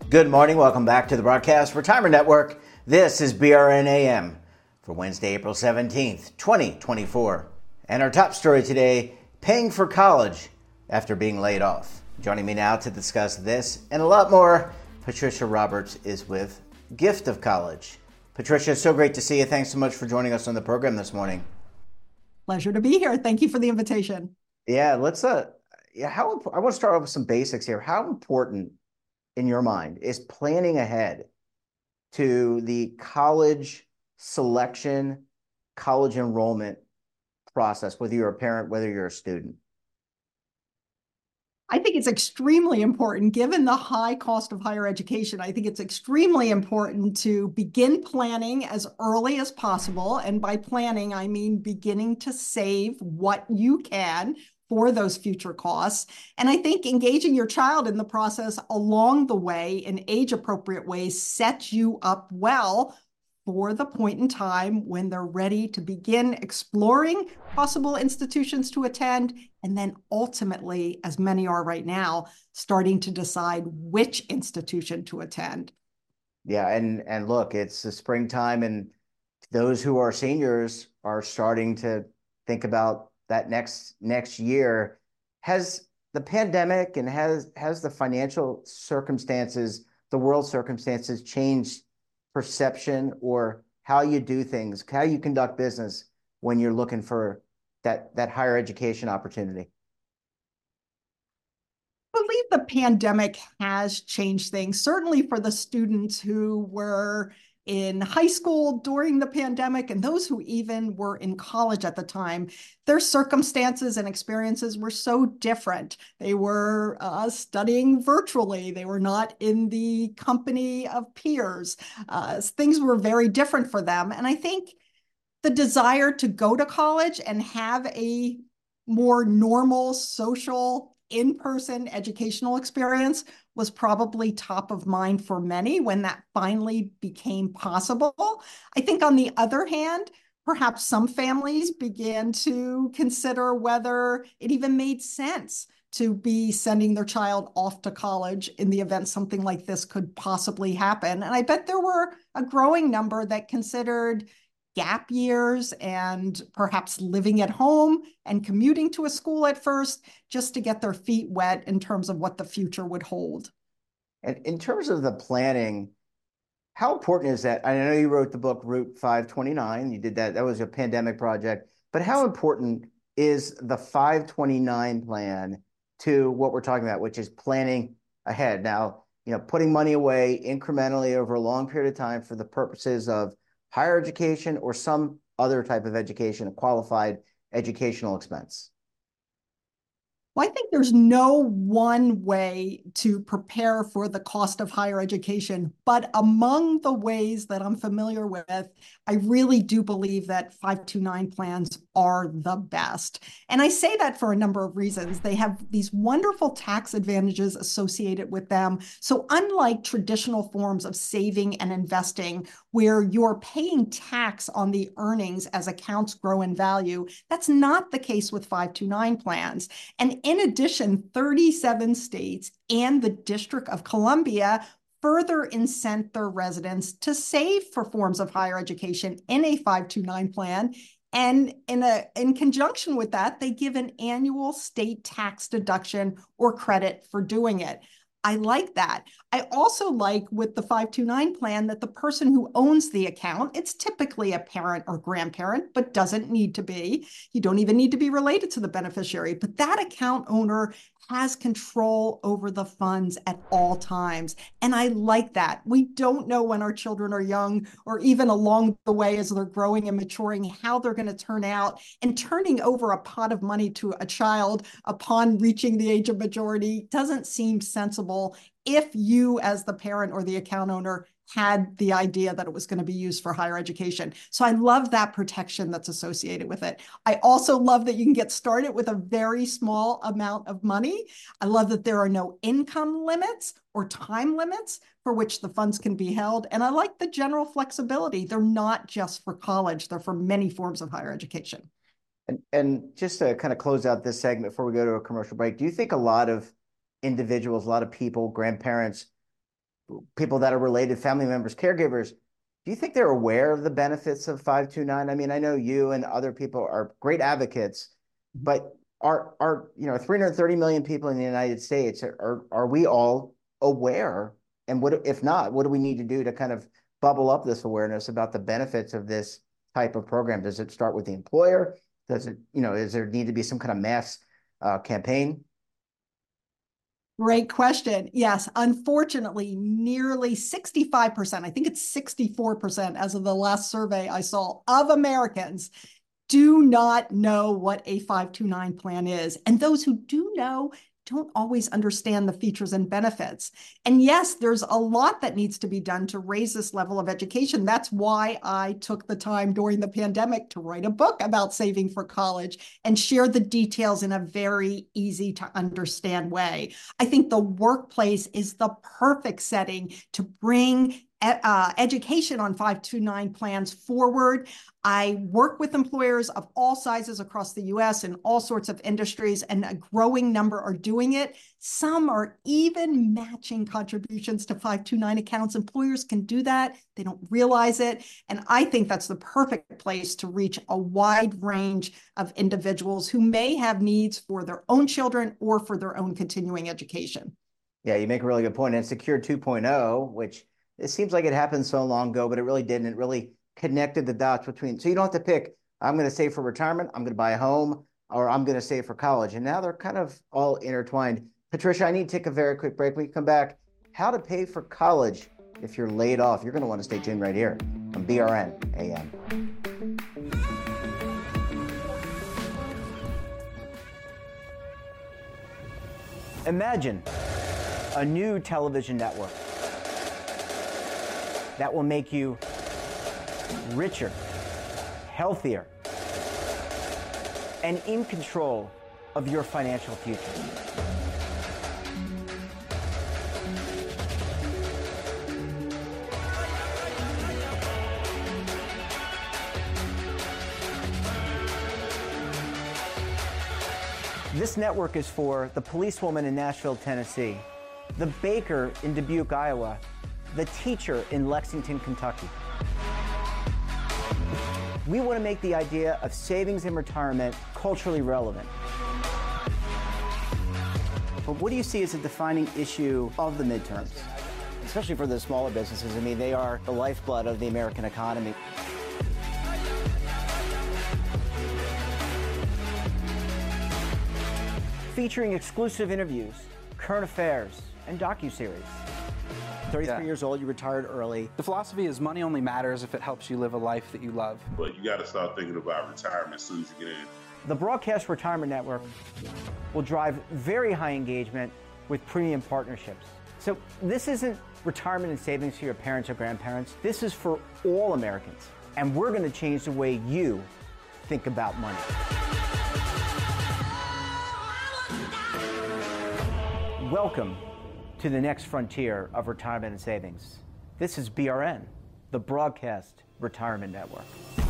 Good morning. Welcome back to the Broadcast Retirement Network. This is BRNAM for Wednesday, April 17th, 2024. And our top story today, paying for college after being laid off. Joining me now to discuss this and a lot more, Patricia Roberts is with Gift of College. Patricia, so great to see you. Thanks so much for joining us on the program this morning. Pleasure to be here. Thank you for the invitation. Yeah, I want to start off with some basics here. How important in your mind is planning ahead to the college selection, college enrollment process, whether you're a parent, whether you're a student? I think it's extremely important, given the high cost of higher education. I think it's extremely important to begin planning as early as possible. And by planning, I mean beginning to save what you can for those future costs. And I think engaging your child in the process along the way in age-appropriate ways sets you up well for the point in time when they're ready to begin exploring possible institutions to attend, and then ultimately, as many are right now, starting to decide which institution to attend. Yeah, and look, it's the springtime, and those who are seniors are starting to think about that next year. Has the pandemic and has the financial circumstances, the world circumstances changed perception or how you do things, how you conduct business when you're looking for that higher education opportunity? I believe the pandemic has changed things, certainly for the students who were in high school during the pandemic and those who even were in college at the time. Their circumstances and experiences were so different. They were studying virtually. They were not in the company of peers. Things were very different for them. And I think the desire to go to college and have a more normal social in-person educational experience was probably top of mind for many when that finally became possible. I think on the other hand, perhaps some families began to consider whether it even made sense to be sending their child off to college in the event something like this could possibly happen. And I bet there were a growing number that considered gap years and perhaps living at home and commuting to a school at first just to get their feet wet in terms of what the future would hold. And in terms of the planning, how important is that? I know you wrote the book Route 529. You did that. That was a pandemic project. But how important is the 529 plan to what we're talking about, which is planning ahead? Now, putting money away incrementally over a long period of time for the purposes of higher education or some other type of education, a qualified educational expense? Well, I think there's no one way to prepare for the cost of higher education, but among the ways that I'm familiar with, I really do believe that 529 plans are the best. And I say that for a number of reasons. They have these wonderful tax advantages associated with them. So unlike traditional forms of saving and investing, where you're paying tax on the earnings as accounts grow in value, that's not the case with 529 plans. And in addition, 37 states and the District of Columbia further incent their residents to save for forms of higher education in a 529 plan. And in conjunction with that, they give an annual state tax deduction or credit for doing it. I like that. I also like with the 529 plan that the person who owns the account, it's typically a parent or grandparent, but doesn't need to be. You don't even need to be related to the beneficiary, but that account owner has control over the funds at all times. And I like that. We don't know when our children are young or even along the way as they're growing and maturing, how they're going to turn out. And turning over a pot of money to a child upon reaching the age of majority doesn't seem sensible if you, as the parent or the account owner, had the idea that it was going to be used for higher education. So I love that protection that's associated with it. I also love that you can get started with a very small amount of money. I love that there are no income limits or time limits for which the funds can be held. And I like the general flexibility. They're not just for college, they're for many forms of higher education. And just to kind of close out this segment before we go to a commercial break, do you think a lot of individuals, a lot of people, grandparents people that are related, family members, caregivers, do you think they're aware of the benefits of 529? I mean, I know you and other people are great advocates, but are 330 million people in the United States, are we all aware? And what if not, what do we need to do to kind of bubble up this awareness about the benefits of this type of program? Does it start with the employer? Does it, is there need to be some kind of mass campaign? Great question. Yes, unfortunately, nearly 65%, I think it's 64% as of the last survey I saw, of Americans do not know what a 529 plan is. And those who do know don't always understand the features and benefits. And yes, there's a lot that needs to be done to raise this level of education. That's why I took the time during the pandemic to write a book about saving for college and share the details in a very easy to understand way. I think the workplace is the perfect setting to bring education on 529 plans forward. I work with employers of all sizes across the US in all sorts of industries, and a growing number are doing it. Some are even matching contributions to 529 accounts. Employers can do that. They don't realize it. And I think that's the perfect place to reach a wide range of individuals who may have needs for their own children or for their own continuing education. Yeah, you make a really good point. And Secure 2.0, which it seems like it happened so long ago, but it really didn't. It really connected the dots between. So you don't have to pick, I'm going to save for retirement, I'm going to buy a home, or I'm going to save for college. And now they're kind of all intertwined. Patricia, I need to take a very quick break. When we come back, how to pay for college if you're laid off. You're going to want to stay tuned right here on BRN AM. Imagine a new television network that will make you richer, healthier, and in control of your financial future. This network is for the policewoman in Nashville, Tennessee, the baker in Dubuque, Iowa, the teacher in Lexington, Kentucky. We want to make the idea of savings and retirement culturally relevant. But what do you see as a defining issue of the midterms, especially for the smaller businesses? I mean, they are the lifeblood of the American economy. Featuring exclusive interviews, current affairs, and docuseries. 33 years old, you retired early. The philosophy is money only matters if it helps you live a life that you love. But you got to start thinking about retirement as soon as you get in. The Broadcast Retirement Network will drive very high engagement with premium partnerships. So this isn't retirement and savings for your parents or grandparents. This is for all Americans. And we're going to change the way you think about money. Welcome to the next frontier of retirement and savings. This is BRN, the Broadcast Retirement Network.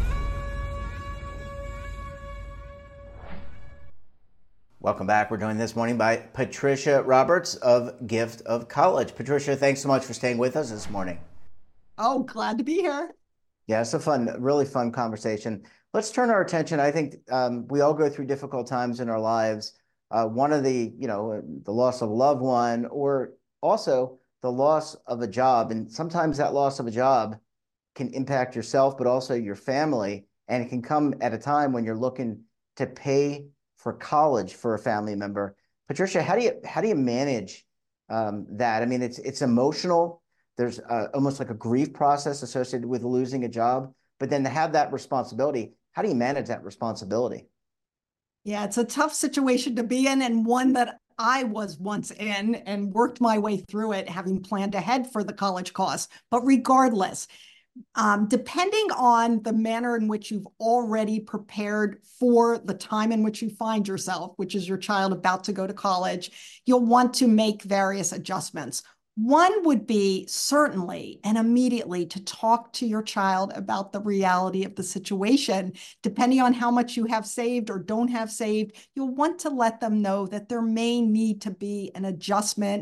Welcome back. We're joined this morning by Patricia Roberts of Gift of College. Patricia, thanks so much for staying with us this morning. Oh, glad to be here. Yeah, it's a fun, really fun conversation. Let's turn our attention. I think we all go through difficult times in our lives. One of the loss of a loved one, or also the loss of a job. And sometimes that loss of a job can impact yourself, but also your family. And it can come at a time when you're looking to pay for college for a family member. Patricia, how do you manage that? I mean, it's emotional. There's almost like a grief process associated with losing a job, but then to have that responsibility, how do you manage that responsibility? Yeah, it's a tough situation to be in, and one that I was once in and worked my way through it, having planned ahead for the college costs. But regardless, depending on the manner in which you've already prepared for the time in which you find yourself, which is your child about to go to college, you'll want to make various adjustments. One would be certainly and immediately to talk to your child about the reality of the situation. Depending on how much you have saved or don't have saved, you'll want to let them know that there may need to be an adjustment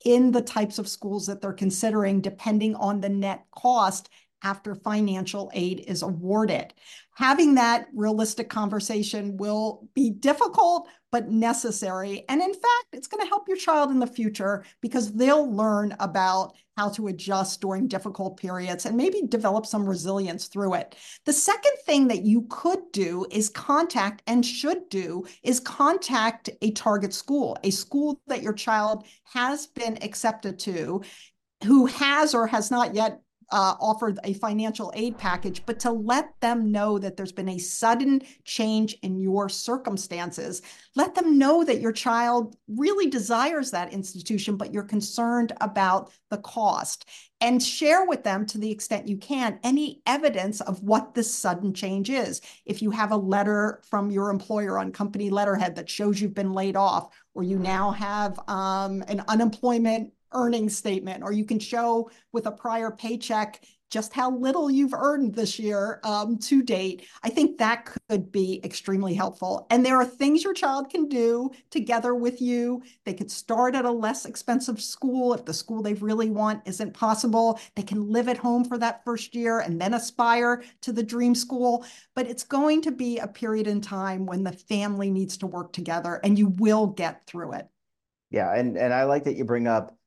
in the types of schools that they're considering, depending on the net cost after financial aid is awarded. Having that realistic conversation will be difficult, but necessary. And in fact, it's going to help your child in the future because they'll learn about how to adjust during difficult periods and maybe develop some resilience through it. The second thing that you could do is contact and should do is contact a target school, a school that your child has been accepted to, who has or has not yet offered a financial aid package, but to let them know that there's been a sudden change in your circumstances. Let them know that your child really desires that institution, but you're concerned about the cost. And share with them, to the extent you can, any evidence of what this sudden change is. If you have a letter from your employer on company letterhead that shows you've been laid off, or you now have an unemployment earnings statement, or you can show with a prior paycheck just how little you've earned this year to date, I think that could be extremely helpful. And there are things your child can do together with you. They could start at a less expensive school if the school they really want isn't possible. They can live at home for that first year and then aspire to the dream school. But it's going to be a period in time when the family needs to work together, and you will get through it. Yeah, and I like that you bring up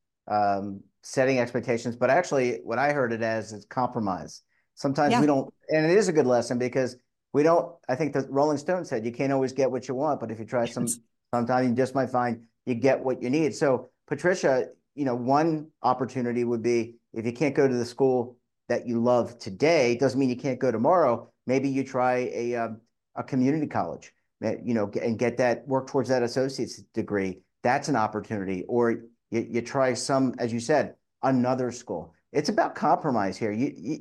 setting expectations, but actually what I heard it as is compromise. Sometimes we don't, and it is a good lesson because we don't, I think the Rolling Stone said you can't always get what you want, but if you try sometimes you just might find you get what you need. So Patricia, one opportunity would be if you can't go to the school that you love today, doesn't mean you can't go tomorrow. Maybe you try a community college, and get that, work towards that associate's degree. That's an opportunity. Or you try some, as you said, another school. It's about compromise here.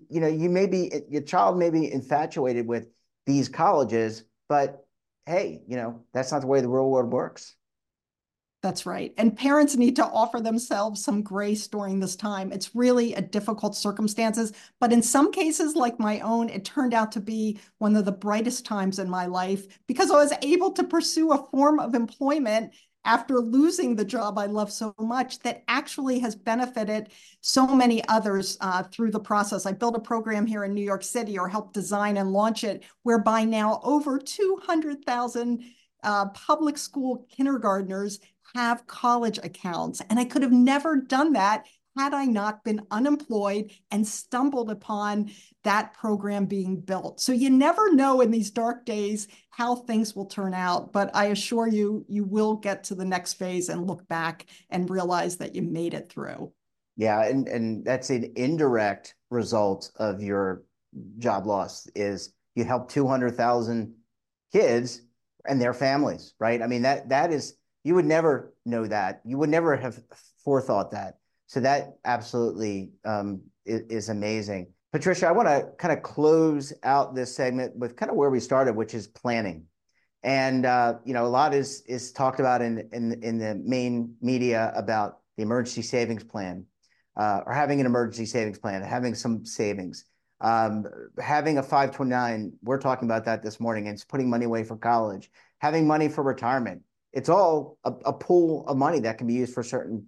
Your child may be infatuated with these colleges, but hey, that's not the way the real world works. That's right. And parents need to offer themselves some grace during this time. It's really a difficult circumstances, but in some cases like my own, it turned out to be one of the brightest times in my life because I was able to pursue a form of employment after losing the job I love so much that actually has benefited so many others through the process. I built a program here in New York City, or helped design and launch it, whereby now over 200,000 public school kindergartners have college accounts. And I could have never done that had I not been unemployed and stumbled upon that program being built. So you never know in these dark days how things will turn out, but I assure you, you will get to the next phase and look back and realize that you made it through. Yeah, and that's an indirect result of your job loss is you help 200,000 kids and their families, right? I mean, that is, you would never know that. You would never have forethought that. So that absolutely is amazing. Patricia, I want to kind of close out this segment with kind of where we started, which is planning. And a lot is talked about in the main media about the emergency savings plan, or having an emergency savings plan, having some savings, having a 529. We're talking about that this morning, and it's putting money away for college, having money for retirement. It's all a pool of money that can be used for certain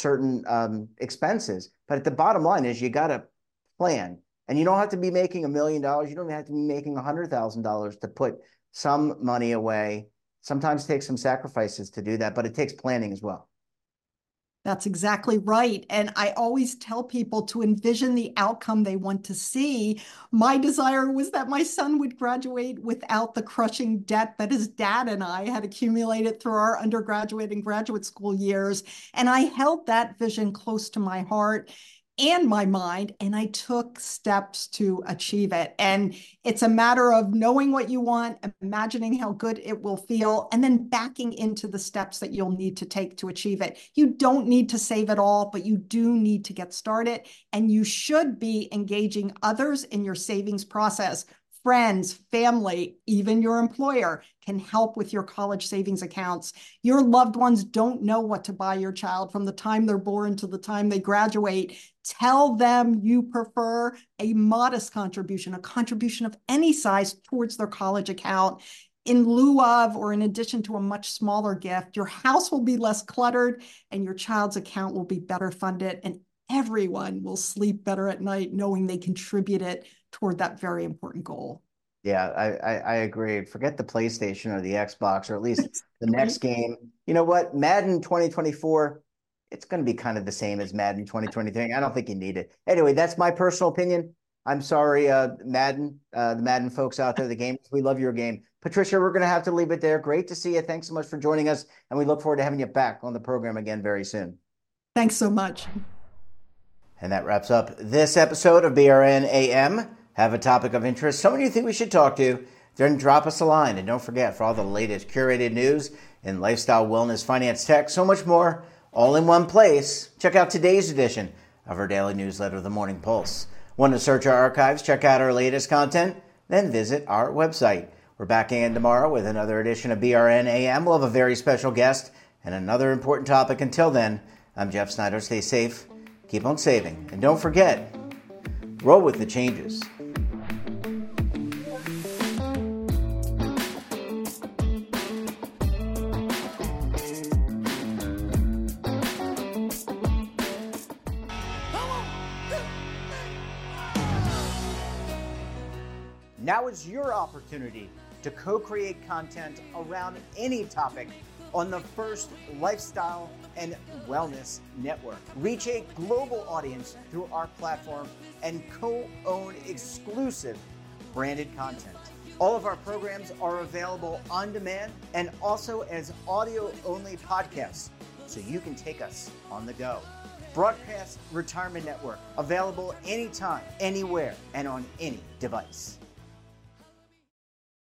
expenses. But at the bottom line is you got to plan, and you don't have to be making $1 million. You don't have to be making $100,000 to put some money away. Sometimes it takes some sacrifices to do that, but it takes planning as well. That's exactly right. And I always tell people to envision the outcome they want to see. My desire was that my son would graduate without the crushing debt that his dad and I had accumulated through our undergraduate and graduate school years. And I held that vision close to my heart and my mind, and I took steps to achieve it. And it's a matter of knowing what you want, imagining how good it will feel, and then backing into the steps that you'll need to take to achieve it. You don't need to save it all, but you do need to get started, and you should be engaging others in your savings process. Friends, family, even your employer can help with your college savings accounts. Your loved ones don't know what to buy your child from the time they're born to the time they graduate. Tell them you prefer a modest contribution, a contribution of any size towards their college account. in lieu of or in addition to a much smaller gift, your house will be less cluttered and your child's account will be better funded, and everyone will sleep better at night knowing they contributed toward that very important goal. Yeah, I agree. Forget the PlayStation or the Xbox, or at least the next game. You know what? Madden 2024, it's going to be kind of the same as Madden 2023. I don't think you need it. Anyway, that's my personal opinion. I'm sorry, Madden, the Madden folks out there, the gamers, we love your game. Patricia, we're going to have to leave it there. Great to see you. Thanks so much for joining us, and we look forward to having you back on the program again very soon. Thanks so much. And that wraps up this episode of BRN AM. Have a topic of interest, someone you think we should talk to, then drop us a line. And don't forget, for all the latest curated news in lifestyle, wellness, finance, tech, so much more, all in one place, check out today's edition of our daily newsletter, The Morning Pulse. Want to search our archives, check out our latest content, then visit our website. We're back again tomorrow with another edition of BRN AM. We'll have a very special guest and another important topic. Until then, I'm Jeff Snyder. Stay safe, keep on saving, and don't forget, roll with the changes. Now is your opportunity to co-create content around any topic on the First Lifestyle and Wellness Network. Reach a global audience through our platform and co-own exclusive branded content. All of our programs are available on demand and also as audio-only podcasts, so you can take us on the go. Broadcast Retirement Network, available anytime, anywhere, and on any device.